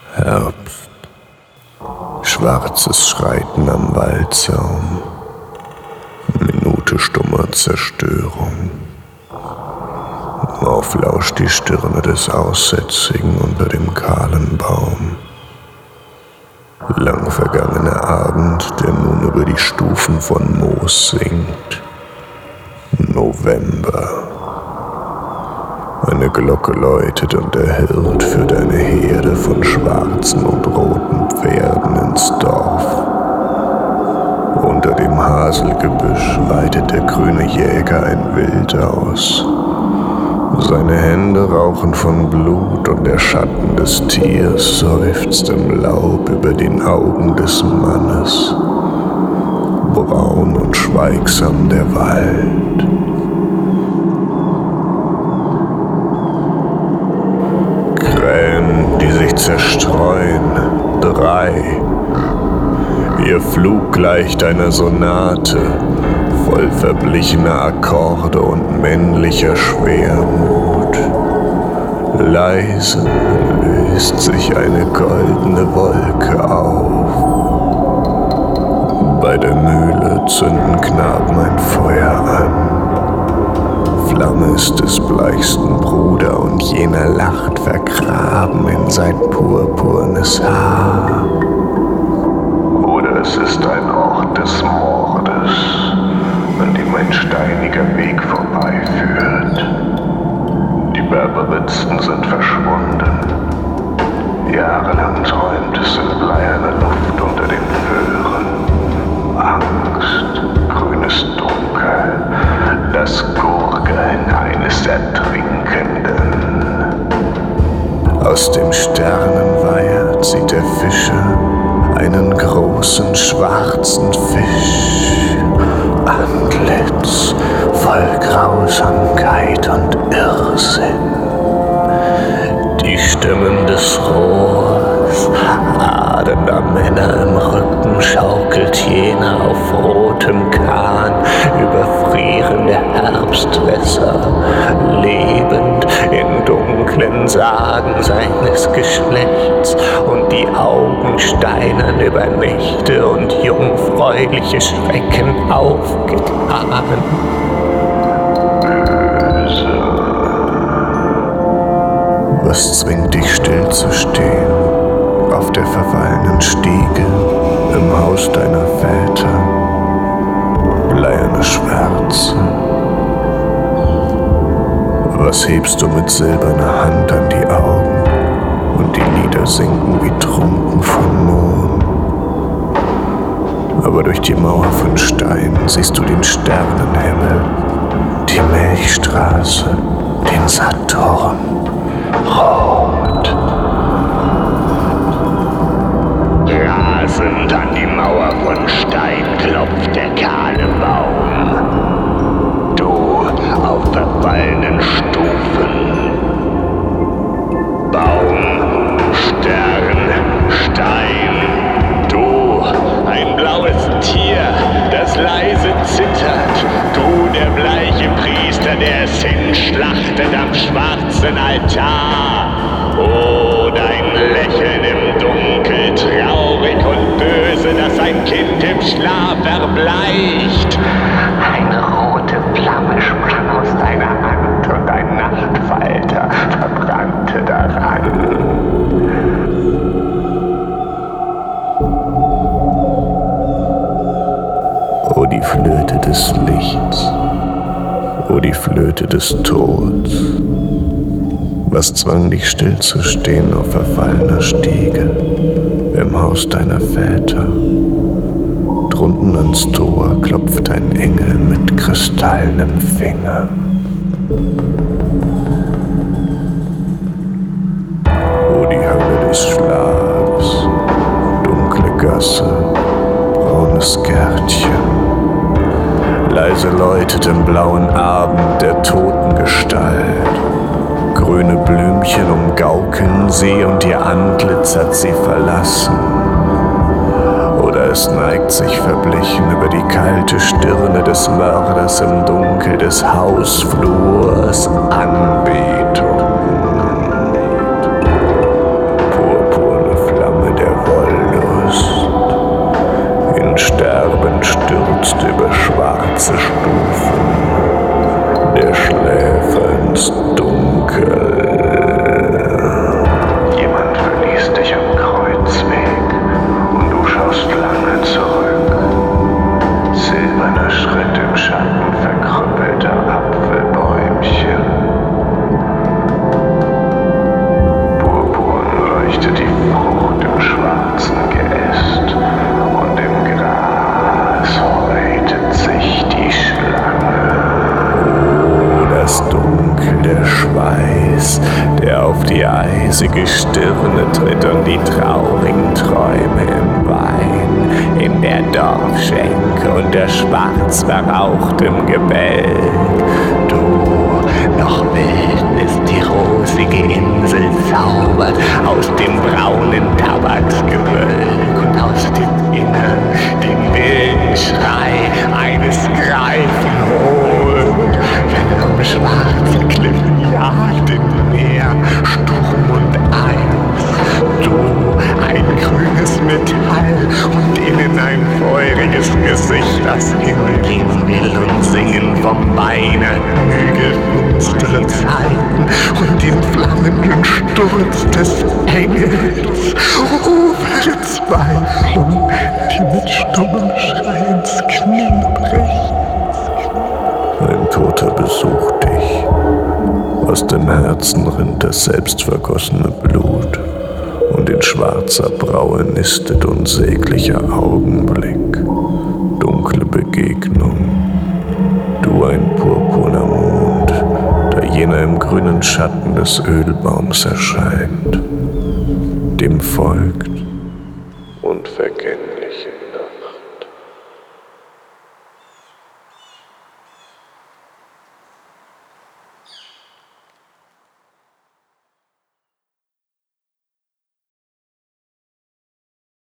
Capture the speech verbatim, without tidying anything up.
Herbst. Schwarzes Schreiten am Waldsaum. Minute stummer Zerstörung. Auflauscht die Stirne des Aussätzigen unter dem kahlen Baum. Lang vergangener Abend, der nun über die Stufen von Moos singt. November. Eine Glocke läutet und der Hirt führt eine Herde von schwarzen und roten Pferden ins Dorf. Unter dem Haselgebüsch reitet der grüne Jäger ein Wild aus. Seine Hände rauchen von Blut und der Schatten des Tiers seufzt im Laub über den Augen des Mannes. Braun und schweigsam der Wald. Krähen, die sich zerstreuen, drei. Ihr Flug gleicht einer Sonate, voll verblichener Akkorde und männlicher Schwermut. Leise löst sich eine goldene Wolke auf. Bei der Mühle zünden Knaben ein Feuer an. Flamme ist des bleichsten Bruder und jener lacht vergraben in sein purpurnes Haar. Oder es ist ein Ort des Mordes, an dem ein steiniger Weg vorbeiführt. Die Berberitzen sind verschwunden. Jahrelang träumt es in bleierner Luft unter den Föhren. Angst, grünes Dunkel, das Gurgeln eines Ertrinkenden. Aus dem Sternenweiher zieht der Fischer einen großen schwarzen Fisch. Antlitz voll Grausamkeit und Irrsinn. Die Stimmen des Rohrs, adender Männer im Rücken, schaukelt jener auf rotem Kahn über frierende Herbstwässer, lebend in dunklen Sagen seines Geschlechts, und die Augen steinern über Nächte und jungfräuliche Schrecken aufgetan. Was zwingt dich still zu stehen, auf der verfallenen Stiege, im Haus deiner Väter, bleierne Schwärze? Was hebst du mit silberner Hand an die Augen, und die Lieder sinken wie trunken von Mohn? Aber durch die Mauer von Stein siehst du den Sternenhimmel, die Milchstraße, den Saturn. Rot. Rasend an die Mauer von Stein klopft der kahle Baum. Du auf verfallenen Stufen. Baum, Stern, Stein. Du, ein blaues Tier, das leise zittert. Du, der bleiche Priester, der es hinschlachtet am schwarzen Altar. Oh, dein Lächeln im Dunkel, traurig und böse, das ein Kind im Schlaf erbleicht. Eine rote Flamme sprang aus deiner Hand und ein Nachtfalter verbrannte daran. O die Flöte des Lichts, o die Flöte des Tods. Was zwang dich still zu stehen auf verfallener Stiege, im Haus deiner Väter? Drunten ans Tor klopft ein Engel mit kristallnem Finger. O die Hölle des Schlafs, dunkle Gasse, braunes Gärtchen. Leise läutet im blauen Abend der Totengestalt. Grüne Blümchen umgaukeln sie und ihr Antlitz hat sie verlassen. Oder es neigt sich verblichen über die kalte Stirne des Mörders im Dunkel des Hausflurs Anbetung. Purpurne eisige Stirne tritt und die traurigen Träume im Wein, in der Dorfschenke unter schwarz verrauchtem Gebälk. Du, noch wild ist die rosige Insel zaubert aus dem braunen Tabaksgewölk und aus dem Innern den wilden Schrei eines Greifen holt, wenn am schwarzen Klippen jagt im Meer Sturm und Eis. Du, ein grünes Metall und innen ein feuriges Gesicht, das hingehen will und singen vom weinernden Hügel finstere Zeiten und den flammenden Sturz des Engels. O Verzweiflung, die mit stummem Schrei ins Knie bricht. Ein Toter besucht dich. Aus dem Herzen rinnt das selbstvergossene Blut und in schwarzer Braue nistet unsäglicher Augenblick. Dunkle Begegnung. Du ein purpurner Mond, da jener im grünen Schatten des Ölbaums erscheint. Dem folgt unvergängliche Nacht.